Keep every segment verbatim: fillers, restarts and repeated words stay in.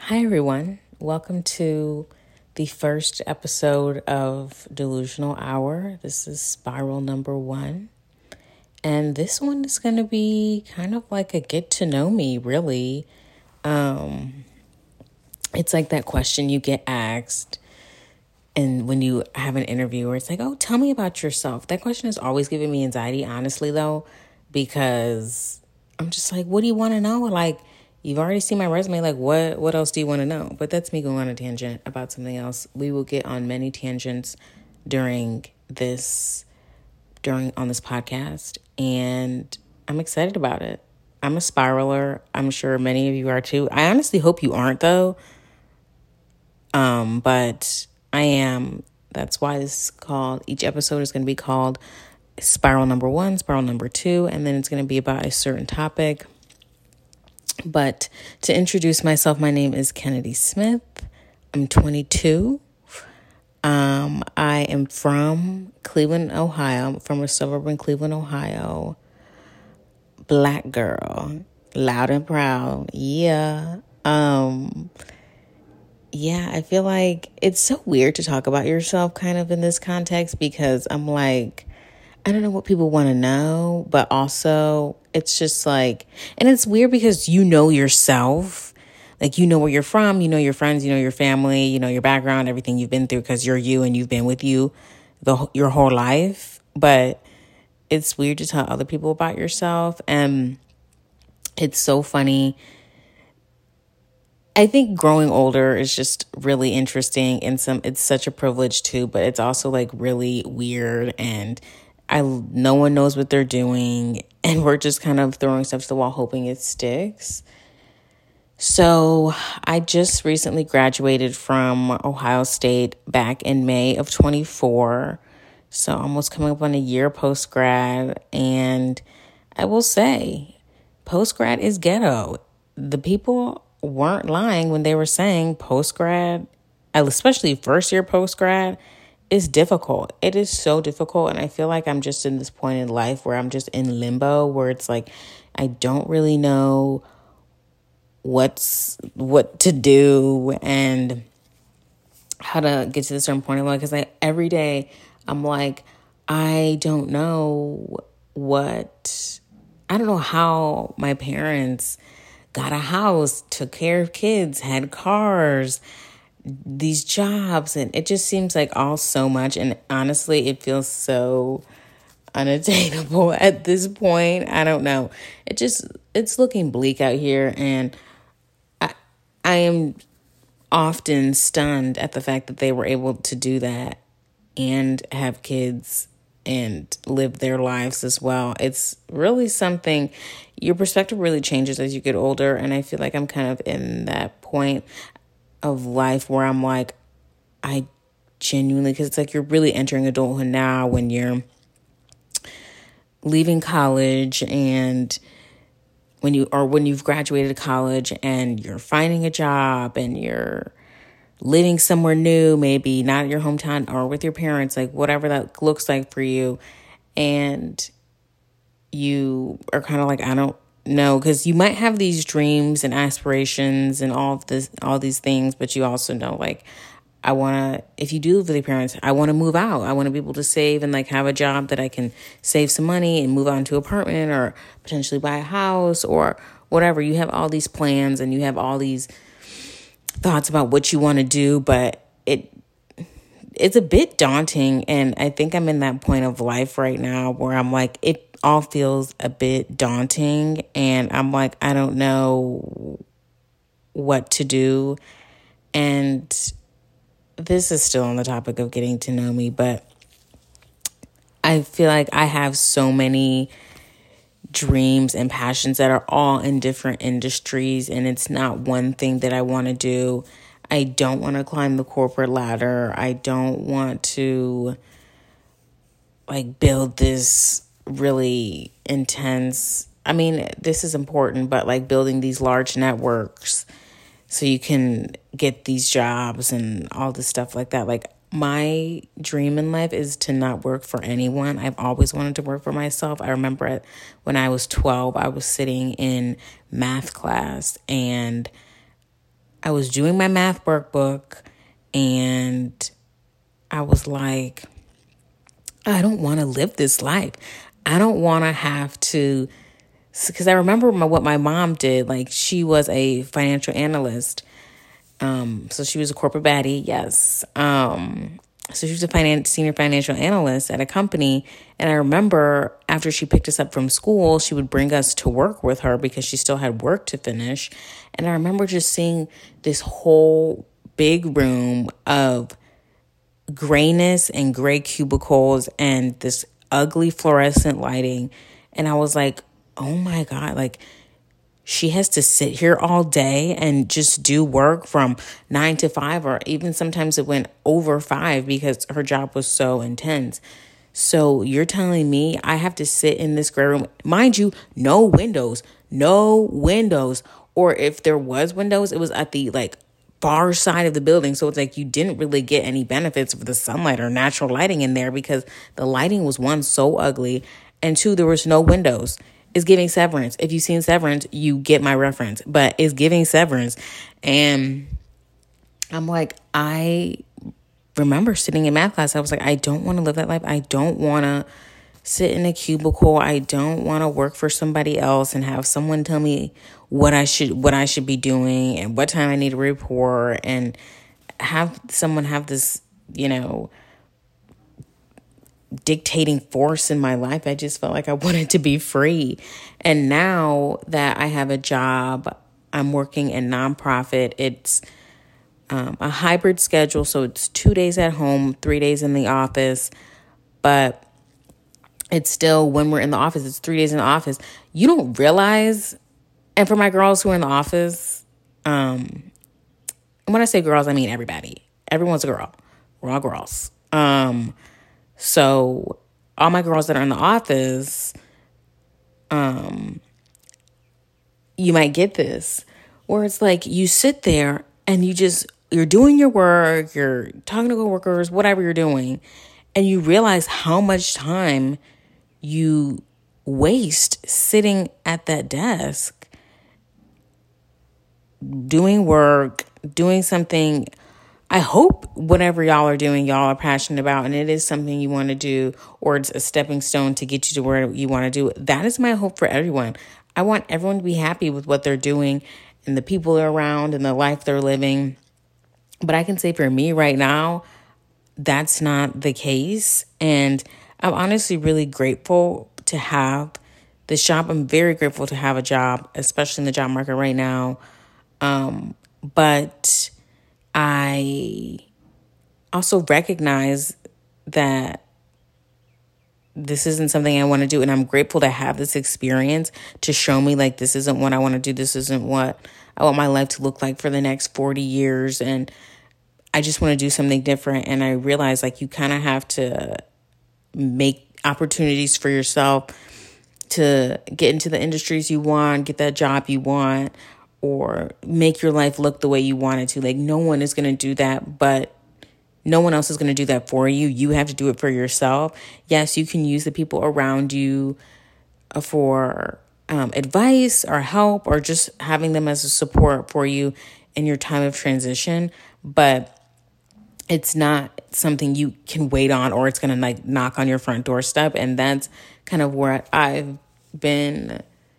Hi, everyone. Welcome to the first episode of Delusional Hour. This is spiral number one. And this one is going to be kind of like a get to know me, really. Um, it's like that question you get asked. And when you have an interview where it's like, oh, tell me about yourself. That question has always given me anxiety, honestly, though, because I'm just like, what do you want to know? Like, you've already seen my resume. Like, what, what else do you want to know? But that's me going on a tangent about something else. We will get on many tangents during this, during on this podcast. And I'm excited about it. I'm a spiraler. I'm sure many of you are too. I honestly hope you aren't, though. Um, but I am. That's why this is called, each episode is going to be called Spiral Number One, Spiral Number Two, and then it's going to be about a certain topic. But to introduce myself, my name is Kennedy Smith. I'm twenty-two. Um, I am from Cleveland, Ohio. I'm from a suburb in Cleveland, Ohio. Black girl, loud and proud. Yeah. Um, yeah, I feel like it's so weird to talk about yourself kind of in this context because I'm like, I don't know what people want to know, but also it's just like, and it's weird because you know yourself, like you know where you're from, you know your friends, you know your family, you know your background, everything you've been through because you're you and you've been with you the your whole life. But it's weird to tell other people about yourself, and it's so funny. I think growing older is just really interesting, and some it's such a privilege too, but it's also like really weird, and I no one knows what they're doing, and we're just kind of throwing stuff to the wall hoping it sticks. So I just recently graduated from Ohio State back in May of twenty-four, so almost coming up on a year post-grad, and I will say post-grad is ghetto. The people weren't lying when they were saying post-grad, especially first year post-grad, is difficult. It is so difficult. And I feel like I'm just in this point in life where I'm just in limbo, where it's like, I don't really know what's what to do and how to get to the certain point in life. Because I, every day I'm like, I don't know what, I don't know how my parents got a house, took care of kids, had cars, these jobs, and it just seems like all so much. And honestly, it feels so unattainable at this point. I don't know. It just, it's looking bleak out here. And I, I am often stunned at the fact that they were able to do that and have kids and live their lives as well. It's really something. Your perspective really changes as you get older. And I feel like I'm kind of in that point of life where I'm like, I genuinely, because it's like you're really entering adulthood now when you're leaving college and when you, or when you've graduated college and you're finding a job and you're living somewhere new, maybe not in your hometown or with your parents, like whatever that looks like for you. And you are kind of like, I don't know, because you might have these dreams and aspirations and all of this, all these things, but you also know, like, I want to, if you do live with your parents, I want to move out. I want to be able to save and like have a job that I can save some money and move out into an apartment or potentially buy a house or whatever. You have all these plans and you have all these thoughts about what you want to do, but it it's a bit daunting. And I think I'm in that point of life right now where I'm like, it all feels a bit daunting. And I'm like, I don't know what to do. And this is still on the topic of getting to know me, but I feel like I have so many dreams and passions that are all in different industries, and it's not one thing that I want to do. I don't want to climb the corporate ladder. I don't want to like build this really intense, I mean, this is important, but like building these large networks so you can get these jobs and all this stuff like that. Like, my dream in life is to not work for anyone. I've always wanted to work for myself. I remember when I was twelve, I was sitting in math class and I was doing my math workbook and I was like, I don't want to live this life. I don't want to have to, because I remember my, what my mom did. Like, she was a financial analyst. Um, so she was a corporate baddie, yes. Um, so she was a finance, senior financial analyst at a company. And I remember after she picked us up from school, she would bring us to work with her because she still had work to finish. And I remember just seeing this whole big room of grayness and gray cubicles and this ugly fluorescent lighting. And I was like, oh my God, like, she has to sit here all day and just do work from nine to five, or even sometimes it went over five because her job was so intense. So you're telling me I have to sit in this gray room, mind you, no windows, no windows. Or if there was windows, it was at the like far side of the building. So it's like you didn't really get any benefits of the sunlight or natural lighting in there because the lighting was, one, so ugly, and two, there was no windows. It's giving Severance. If you've seen Severance, you get my reference, but it's giving Severance. And I'm like, I remember sitting in math class. I was like, I don't want to live that life. I don't want to sit in a cubicle. I don't want to work for somebody else and have someone tell me what I should, what I should be doing and what time I need to report, and have someone have this, you know, dictating force in my life. I just felt like I wanted to be free. And now that I have a job, I'm working in nonprofit. It's um, a hybrid schedule. So it's two days at home, three days in the office. But it's still, when we're in the office, it's three days in the office. You don't realize, and for my girls who are in the office, um, when I say girls, I mean everybody. Everyone's a girl. We're all girls. Um, So all my girls that are in the office, um, you might get this, where it's like you sit there and you just, you're doing your work, you're talking to coworkers, whatever you're doing, and you realize how much time you waste sitting at that desk, doing work, doing something. I hope whatever y'all are doing, y'all are passionate about, and it is something you want to do, or it's a stepping stone to get you to where you want to do. That is my hope for everyone. I want everyone to be happy with what they're doing and the people they're around and the life they're living. But I can say for me right now, that's not the case. And I'm honestly really grateful to have this job. I'm very grateful to have a job, especially in the job market right now. Um, but I also recognize that this isn't something I want to do. And I'm grateful to have this experience to show me, like, this isn't what I want to do. This isn't what I want my life to look like for the next forty years. And I just want to do something different. And I realize, like, you kind of have to make opportunities for yourself to get into the industries you want, get that job you want, or make your life look the way you want it to. Like, no one is going to do that, but no one else is going to do that for you. You have to do it for yourself. Yes, you can use the people around you for um, advice or help, or just having them as a support for you in your time of transition. But it's not something you can wait on, or it's going to like knock on your front doorstep. And that's kind of where I've been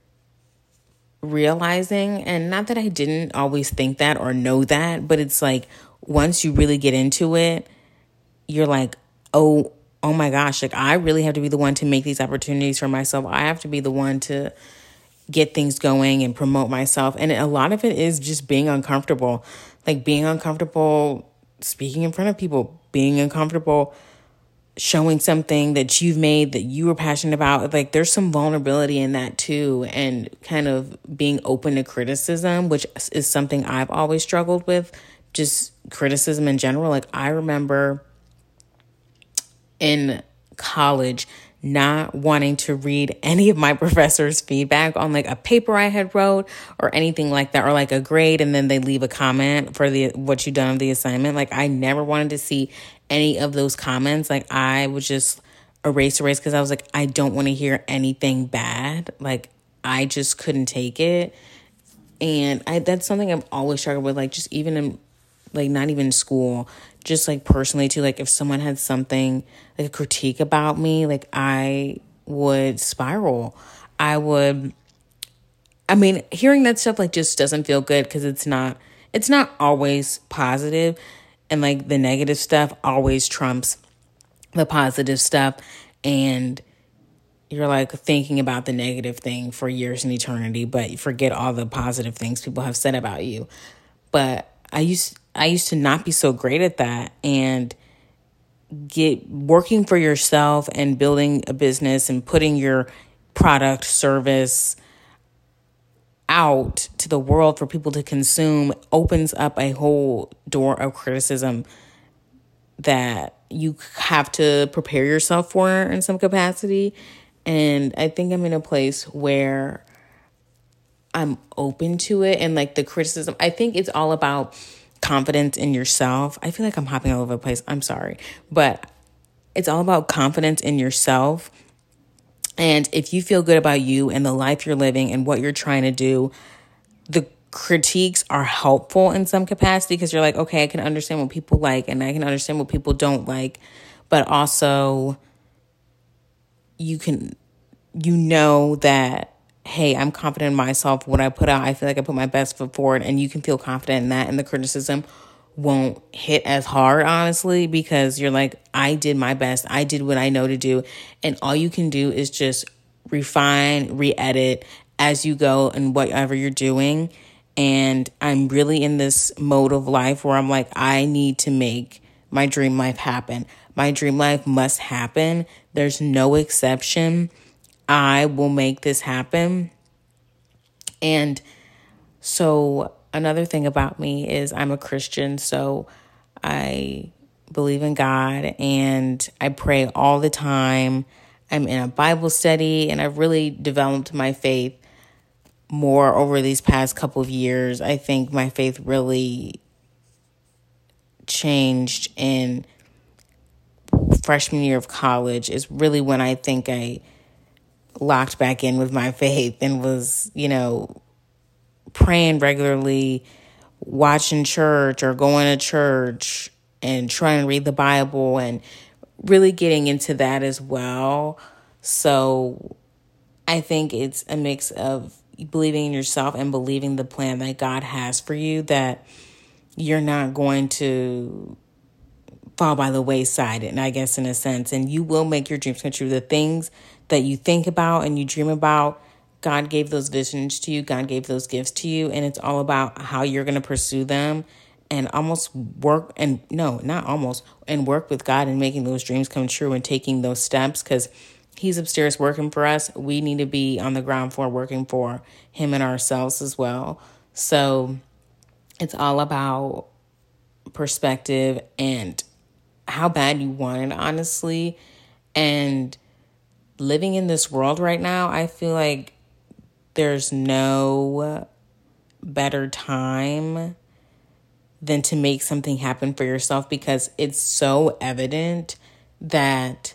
realizing, and not that I didn't always think that or know that, but it's like once you really get into it, you're like, oh, oh my gosh, like I really have to be the one to make these opportunities for myself. I have to be the one to get things going and promote myself. And a lot of it is just being uncomfortable, like being uncomfortable speaking in front of people, being uncomfortable showing something that you've made that you were passionate about. Like, there's some vulnerability in that too, and kind of being open to criticism, which is something I've always struggled with, just criticism in general. Like, I remember in college not wanting to read any of my professors' feedback on like a paper I had wrote or anything like that, or like a grade, and then they leave a comment for the what you done of the assignment. Like, I never wanted to see any of those comments. Like, I would just erase, erase, because I was like, I don't want to hear anything bad. Like, I just couldn't take it. And I that's something I've always struggled with, like just even in like not even in school, just like personally too. Like if someone had something like a critique about me, like I would spiral. I would I mean, hearing that stuff like just doesn't feel good because it's not it's not always positive, and like the negative stuff always trumps the positive stuff, and you're like thinking about the negative thing for years and eternity, but you forget all the positive things people have said about you. But I used I used to not be so great at that, and get working for yourself and building a business and putting your product, service out to the world for people to consume opens up a whole door of criticism that you have to prepare yourself for in some capacity. And I think I'm in a place where I'm open to it, and like the criticism, I think it's all about confidence in yourself. I feel like I'm hopping all over the place. I'm sorry, but it's all about confidence in yourself. And if you feel good about you and the life you're living and what you're trying to do, the critiques are helpful in some capacity because you're like, okay, I can understand what people like and I can understand what people don't like. But also you can, you know that, hey, I'm confident in myself. What I put out, I feel like I put my best foot forward, and you can feel confident in that. And the criticism won't hit as hard, honestly, because you're like, I did my best. I did what I know to do. And all you can do is just refine, re-edit as you go and whatever you're doing. And I'm really in this mode of life where I'm like, I need to make my dream life happen. My dream life must happen. There's no exception. I will make this happen. And so another thing about me is I'm a Christian, so I believe in God and I pray all the time. I'm in a Bible study, and I've really developed my faith more over these past couple of years. I think my faith really changed in freshman year of college is really when I think I locked back in with my faith and was, you know, praying regularly, watching church or going to church and trying to read the Bible and really getting into that as well. So I think it's a mix of believing in yourself and believing the plan that God has for you, that you're not going to fall by the wayside, and I guess in a sense, and you will make your dreams come true. The things that you think about and you dream about, God gave those visions to you. God gave those gifts to you. And it's all about how you're going to pursue them and almost work and no, not almost and work with God and making those dreams come true and taking those steps, because He's upstairs working for us. We need to be on the ground floor working for Him and ourselves as well. So it's all about perspective and how bad you want it, honestly. And living in this world right now, I feel like there's no better time than to make something happen for yourself, because it's so evident that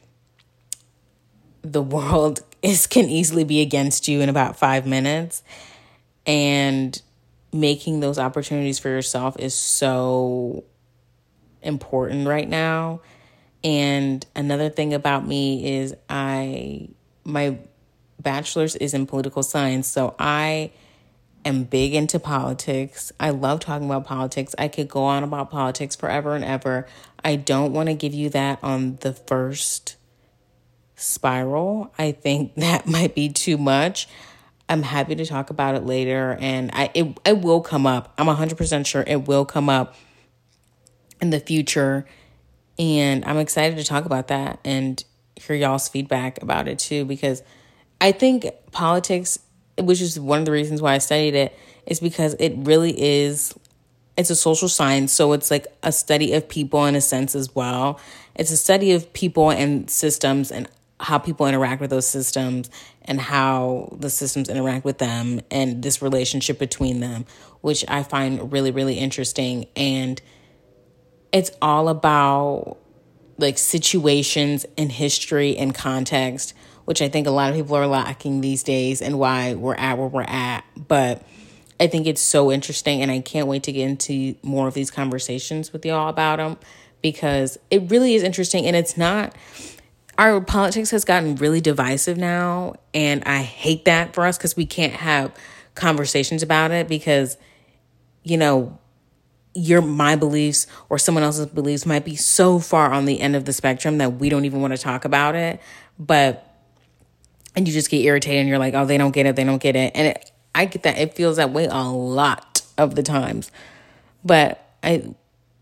the world is can easily be against you in about five minutes. And making those opportunities for yourself is so important right now. And another thing about me is I, my bachelor's is in political science. So I am big into politics. I love talking about politics. I could go on about politics forever and ever. I don't want to give you that on the first spiral. I think that might be too much. I'm happy to talk about it later. And I, it, it will come up. I'm one hundred percent sure it will come up in the future. And I'm excited to talk about that and hear y'all's feedback about it too, because I think politics, which is one of the reasons why I studied it, is because it really is, it's a social science. So it's like a study of people in a sense as well. It's a study of people and systems and how people interact with those systems and how the systems interact with them and this relationship between them, which I find really, really interesting. And it's all about like situations and history and context, which I think a lot of people are lacking these days and why we're at where we're at. But I think it's so interesting, and I can't wait to get into more of these conversations with y'all about them, because it really is interesting. And it's not, our politics has gotten really divisive now, and I hate that for us, because we can't have conversations about it, because, you know, your my beliefs or someone else's beliefs might be so far on the end of the spectrum that we don't even want to talk about it. But, and you just get irritated, and you're like, oh, they don't get it, they don't get it. And it, I get that. It feels that way a lot of the times. But I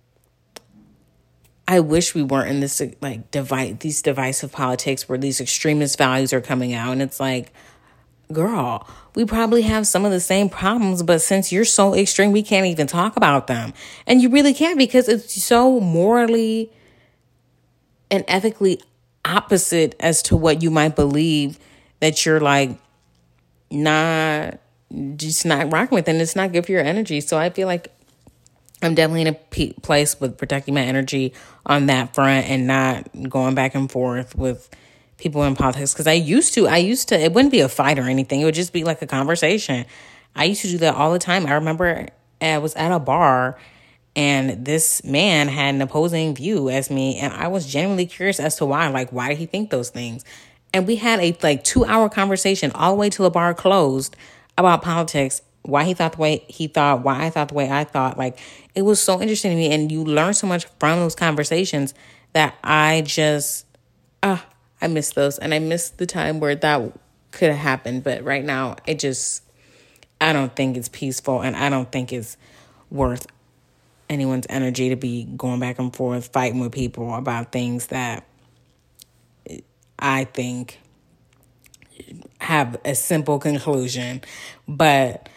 I wish we weren't in this, like, divide, these divisive politics where these extremist values are coming out. And it's like, girl, we probably have some of the same problems, but since you're so extreme, we can't even talk about them. And you really can't, because it's so morally and ethically opposite as to what you might believe, that you're like, not, just not rocking with, and it's not good for your energy. So I feel like I'm definitely in a p- place with protecting my energy on that front, and not going back and forth with people in politics. Because I used to, I used to, it wouldn't be a fight or anything. It would just be like a conversation. I used to do that all the time. I remember I was at a bar, and this man had an opposing view as me, and I was genuinely curious as to why. Like, why did he think those things? And we had a like two hour conversation all the way till the bar closed about politics, why he thought the way he thought, why I thought the way I thought. Like, it was so interesting to me, and you learn so much from those conversations that I just, ah, uh, I miss those, and I miss the time where that could have happened. But right now, it just, I don't think it's peaceful, and I don't think it's worth anyone's energy to be going back and forth, fighting with people about things that I think have a simple conclusion. But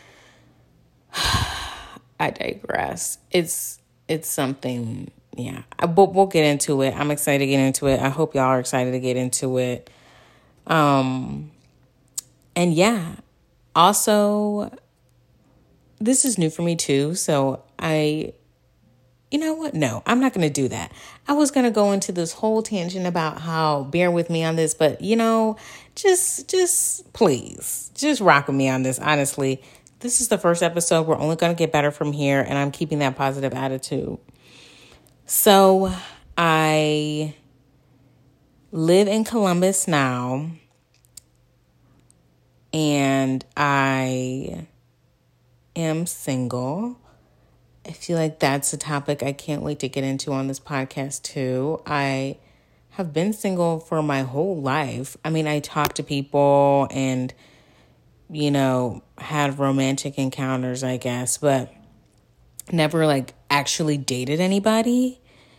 I digress. It's it's something, yeah. But we'll get into it. I'm excited to get into it. I hope y'all are excited to get into it. Um, and yeah, also, this is new for me too. So I, you know what? No, I'm not going to do that. I was going to go into this whole tangent about how, bear with me on this, but you know, just, just please, just rock with me on this. Honestly, this is the first episode. We're only going to get better from here, and I'm keeping that positive attitude. So I live in Columbus now, and I am single. I feel like that's a topic I can't wait to get into on this podcast too. I have been single for my whole life. I mean, I talk to people and, you know, had romantic encounters, I guess, but never like actually dated anybody.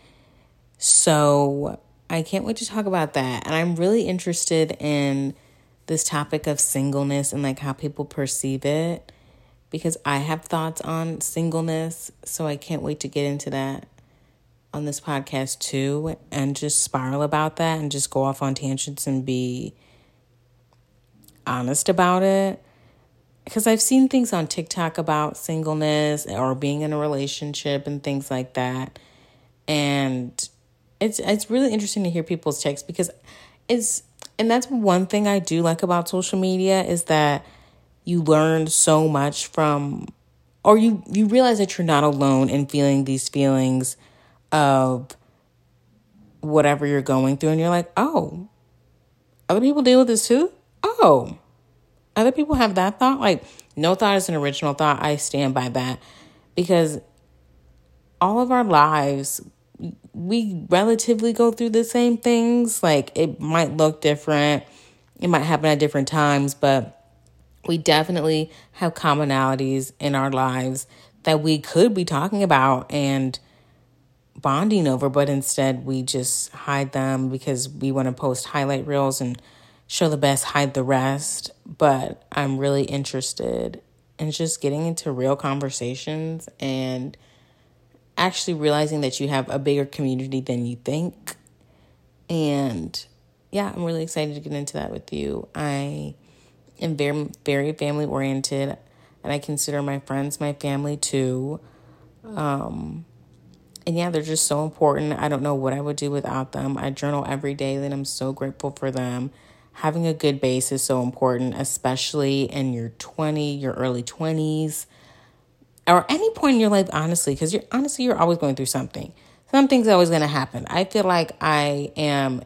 So I can't wait to talk about that. And I'm really interested in this topic of singleness and like how people perceive it, because I have thoughts on singleness. So I can't wait to get into that on this podcast too, and just spiral about that and just go off on tangents and be honest about it. Because I've seen things on TikTok about singleness or being in a relationship and things like that. And it's it's really interesting to hear people's takes, because it's, and that's one thing I do like about social media, is that you learn so much from, or you, you realize that you're not alone in feeling these feelings of whatever you're going through. And you're like, oh, other people deal with this too? Oh, other people have that thought? Like, no thought is an original thought. I stand by that, because all of our lives, we relatively go through the same things. Like, it might look different. It might happen at different times, but we definitely have commonalities in our lives that we could be talking about and bonding over, but instead we just hide them because we want to post highlight reels and show the best, hide the rest. But I'm really interested in just getting into real conversations and actually realizing that you have a bigger community than you think. And yeah, I'm really excited to get into that with you. I am very, very family oriented, and I consider my friends my family too. Um, and yeah, they're just so important. I don't know what I would do without them. I journal every day, and I'm so grateful for them. Having a good base is so important, especially in your twenties, your early twenties. or any point in your life, honestly, because you're honestly, you're always going through something. Something's always going to happen. I feel like I am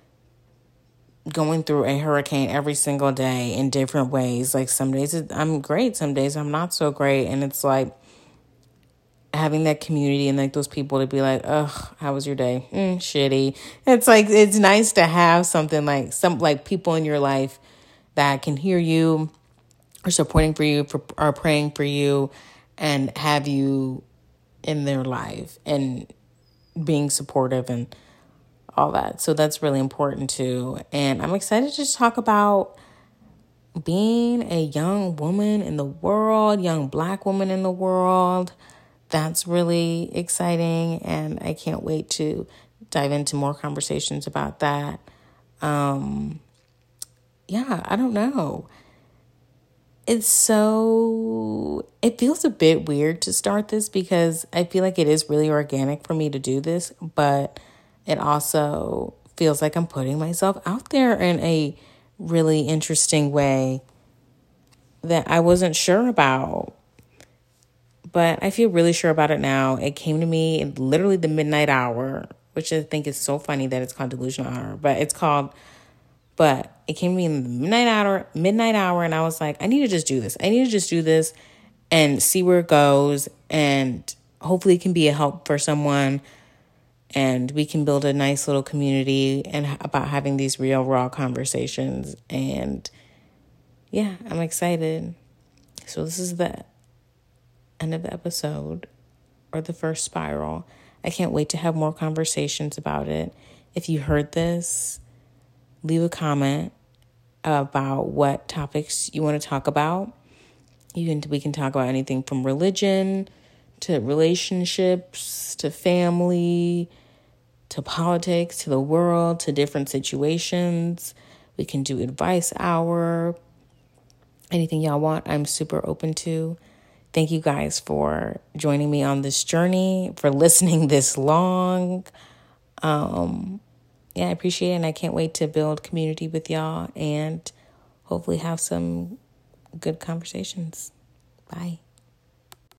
going through a hurricane every single day in different ways. Like some days I'm great, some days I'm not so great. And it's like having that community and like those people to be like, ugh, how was your day? Mm, shitty. It's like, it's nice to have something like some, like people in your life that can hear you, are supporting for you, for, are praying for you, and have you in their life and being supportive and all that. So that's really important too. And I'm excited to just talk about being a young woman in the world, young Black woman in the world. That's really exciting. And I can't wait to dive into more conversations about that. Um, yeah, I don't know. It's so, it feels a bit weird to start this because I feel like it is really organic for me to do this, but it also feels like I'm putting myself out there in a really interesting way that I wasn't sure about. But I feel really sure about it now. It came to me in literally the midnight hour, which I think is so funny that it's called delusional hour, but it's called But it came to me in the midnight hour, midnight hour, and I was like, I need to just do this. I need to just do this and see where it goes, and hopefully it can be a help for someone, and we can build a nice little community and about having these real, raw conversations. And yeah, I'm excited. So this is the end of the episode, or the first spiral. I can't wait to have more conversations about it. If you heard this, leave a comment about what topics you want to talk about. You can, we can talk about anything from religion to relationships to family to politics to the world to different situations. We can do advice hour. Anything y'all want, I'm super open to. Thank you guys for joining me on this journey, for listening this long. Um, Yeah, I appreciate it, and I can't wait to build community with y'all and hopefully have some good conversations. Bye.